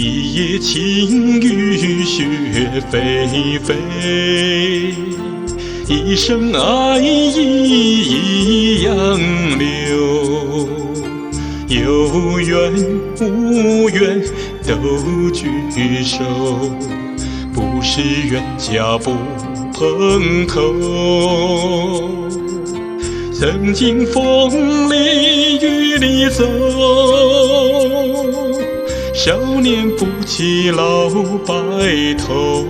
一夜情雨雪霏霏，一生爱意杨柳。有缘无缘都聚首，不是冤家不碰口。曾经风里雨里走，少年不及老白头。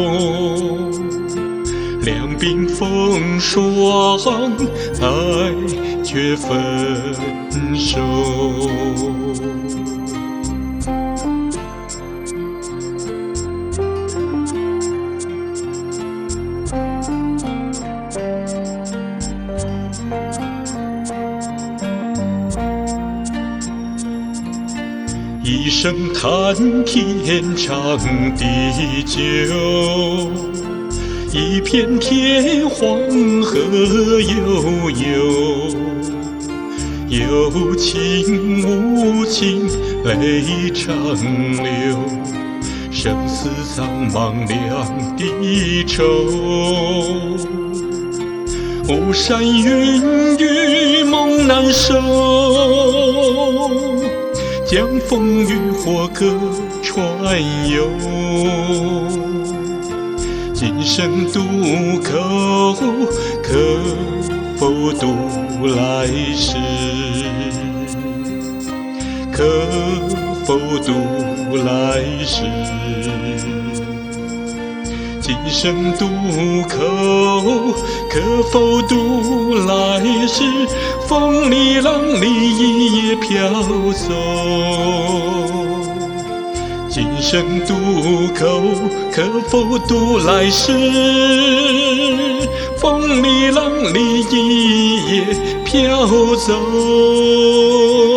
两鬓风霜，爱却分手。一声叹天长地久，一片天黄河悠悠。有情无情泪长流，生死苍茫两地愁。巫山云雨梦难收，江枫渔火各船游。今生渡口，可否渡来世？可否渡来世？今生渡口，可否渡来世？风里浪里一夜飘走。今生渡口，可否渡来世？风里浪里一夜飘走。